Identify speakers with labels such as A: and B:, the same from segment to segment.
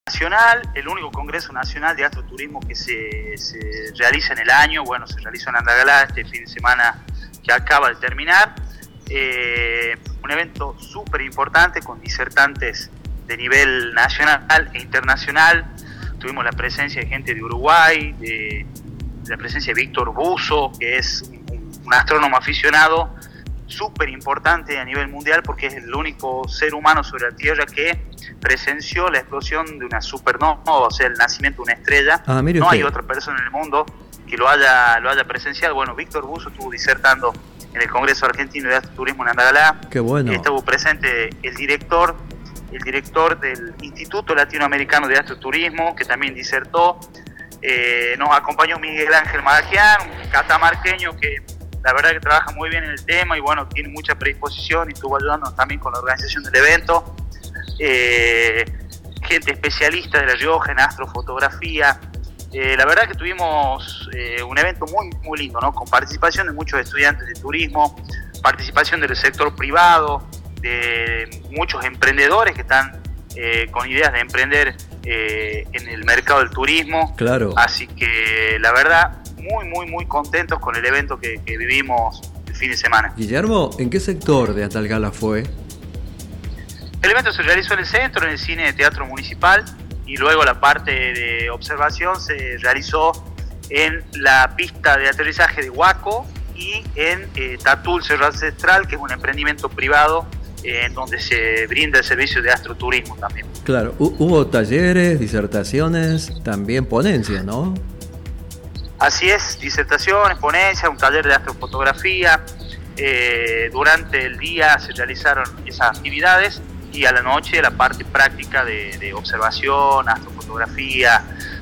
A: nacional, el único Congreso Nacional de Astroturismo que se realiza en el año. Bueno, se realizó en Andagalá este fin de semana que acaba de terminar. Un evento súper importante con disertantes de nivel nacional e internacional. Tuvimos la presencia de gente de Uruguay, de la presencia de Víctor Buzo, que es un astrónomo aficionado súper importante a nivel mundial, porque es el único ser humano sobre la Tierra que presenció la explosión de una supernova, o sea, el nacimiento de una estrella. No hay otra persona en el mundo que lo haya presenciado. Bueno, Víctor Buzo estuvo disertando en el Congreso Argentino de Astroturismo en Andagalá.
B: Qué bueno.
A: Estuvo presente el director del Instituto Latinoamericano de Astroturismo, que también disertó. Nos acompañó Miguel Ángel Madagian, un catamarqueño que la verdad que trabaja muy bien en el tema y bueno, tiene mucha predisposición y estuvo ayudándonos también con la organización del evento. Gente especialista de La Rioja en astrofotografía. La verdad que tuvimos un evento muy, muy lindo, ¿no? Con participación de muchos estudiantes de turismo, participación del sector privado, de muchos emprendedores que están con ideas de emprender en el mercado del turismo.
B: Claro.
A: Así que la verdad, muy, muy, muy contentos con el evento que vivimos el fin de semana.
B: Guillermo, ¿en qué sector de Andagalá fue?
A: El evento se realizó en el centro, en el Cine de Teatro Municipal, y luego la parte de observación se realizó en la pista de aterrizaje de Huaco y en Tatul Cerro Ancestral, que es un emprendimiento privado en donde se brinda el servicio de astroturismo también.
B: Claro, hubo talleres, disertaciones, también ponencias, ¿no?
A: Así es, disertaciones, ponencias, un taller de astrofotografía. Durante el día se realizaron esas actividades y a la noche la parte práctica de observación, astrofotografía.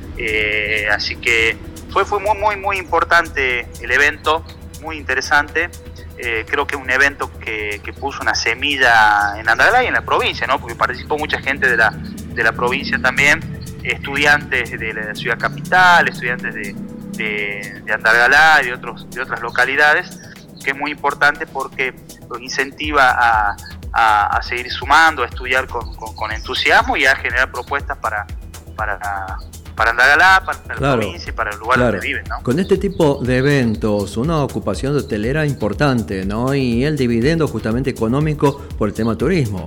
A: Así que fue muy, muy, muy importante el evento, muy interesante. Creo que es un evento que puso una semilla en Andagalá y en la provincia, ¿no? Porque participó mucha gente de la provincia también, estudiantes de la ciudad capital, estudiantes de Andagalá y de otras localidades, que es muy importante porque los incentiva a seguir sumando, a estudiar con entusiasmo y a generar propuestas para Andagalá, para la provincia y para el lugar donde viven, ¿no?
B: Con este tipo de eventos, una ocupación hotelera importante, ¿no? Y el dividendo justamente económico por el tema turismo.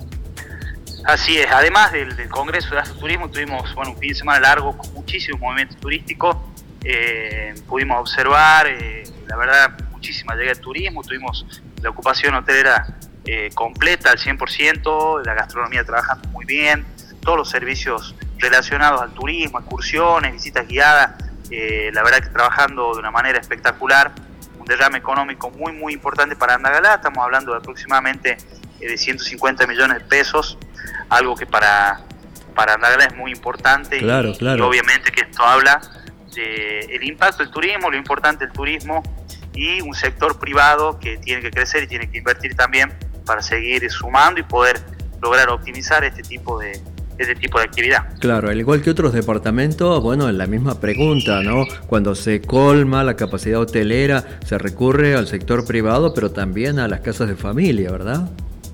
A: Así es, además del Congreso de Astroturismo tuvimos un fin de semana largo con muchísimo movimiento turístico. Pudimos observar, la verdad, muchísima llegada de turismo. Tuvimos la ocupación hotelera completa al 100%, la gastronomía trabajando muy bien, todos los servicios relacionados al turismo, excursiones, visitas guiadas, la verdad que trabajando de una manera espectacular, un derrame económico muy, muy importante para Andagalá. Estamos hablando de aproximadamente de 150 millones de pesos, algo que para Andagalá es muy importante.
B: Claro.
A: Y obviamente que esto habla del impacto del turismo, lo importante del turismo y un sector privado que tiene que crecer y tiene que invertir también para seguir sumando y poder lograr optimizar este tipo de actividad.
B: Claro, al igual que otros departamentos, en la misma pregunta, ¿no? Cuando se colma la capacidad hotelera, se recurre al sector privado, pero también a las casas de familia, ¿verdad?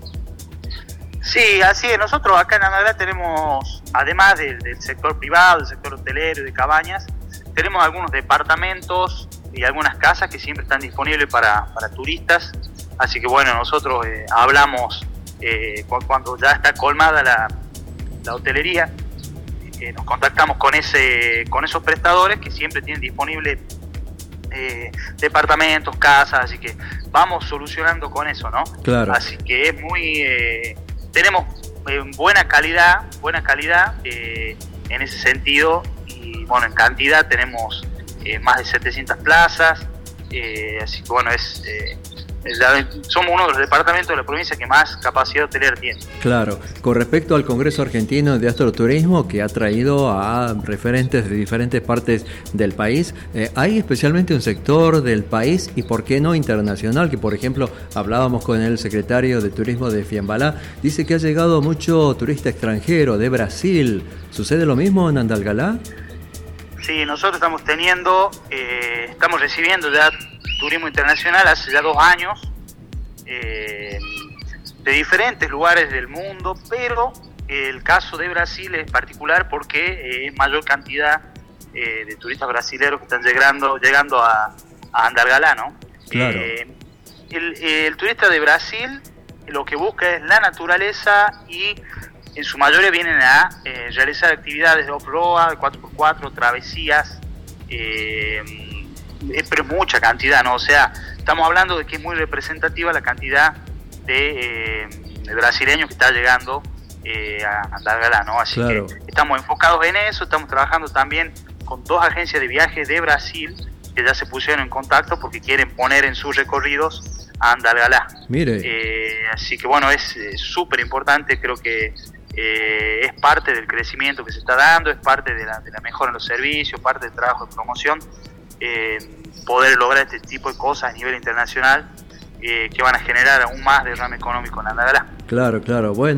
A: Sí, así es. Nosotros acá en Andagalá tenemos, además del sector privado, del sector hotelero y de cabañas, tenemos algunos departamentos y algunas casas que siempre están disponibles para turistas. Así que nosotros hablamos cuando ya está colmada la hotelería, nos contactamos con esos prestadores que siempre tienen disponibles departamentos, casas, así que vamos solucionando con eso, ¿no?
B: Claro.
A: Así que es muy tenemos buena calidad en ese sentido y en cantidad tenemos más de 700 plazas, así que somos uno de los departamentos de la provincia que más capacidad hotelera tiene.
B: Claro, con respecto al Congreso Argentino de Astroturismo, que ha traído a referentes de diferentes partes del país, hay especialmente un sector del país y por qué no internacional, que por ejemplo hablábamos con el secretario de Turismo de Fiambalá, dice que ha llegado mucho turista extranjero de Brasil. ¿Sucede lo mismo en Andagalá?
A: Sí, nosotros estamos recibiendo ya turismo internacional hace ya 2 años, de diferentes lugares del mundo, pero el caso de Brasil es particular porque es mayor cantidad de turistas brasileños que están llegando a Andalgalá, ¿no?
B: Claro.
A: El turista de Brasil lo que busca es la naturaleza y en su mayoría vienen a realizar actividades de off-road, de 4x4, travesías, pero mucha cantidad, ¿no? O sea, estamos hablando de que es muy representativa la cantidad de brasileños que está llegando a Andalgalá, ¿no? Así
B: claro.
A: que estamos enfocados en eso, estamos trabajando también con 2 agencias de viajes de Brasil que ya se pusieron en contacto porque quieren poner en sus recorridos a Andalgalá.
B: Mire.
A: Así que bueno, es súper importante, creo que es parte del crecimiento que se está dando, es parte de la mejora en los servicios, parte del trabajo de promoción, poder lograr este tipo de cosas a nivel internacional que van a generar aún más derrame económico en Andalgalá.
B: Claro, claro. Bueno.